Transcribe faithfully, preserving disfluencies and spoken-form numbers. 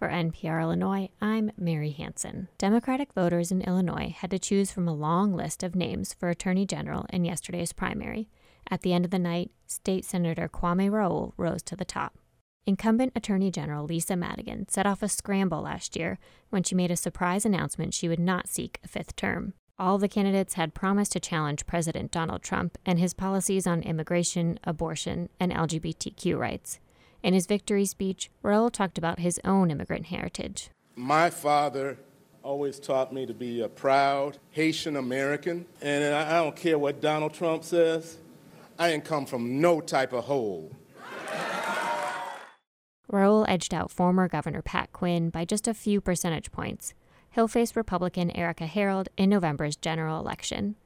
For N P R Illinois, I'm Mary Hansen. Democratic voters in Illinois had to choose from a long list of names for Attorney General in yesterday's primary. At the end of the night, State Senator Kwame Raoul rose to the top. Incumbent Attorney General Lisa Madigan set off a scramble last year when she made a surprise announcement she would not seek a fifth term. All the candidates had promised to challenge President Donald Trump and his policies on immigration, abortion, and L G B T Q rights. In his victory speech, Raoul talked about his own immigrant heritage. My father always taught me to be a proud Haitian American, and I don't care what Donald Trump says. I didn't come from no type of hole. Raoul edged out former Governor Pat Quinn by just a few percentage points. He'll face Republican Erica Harold in November's general election.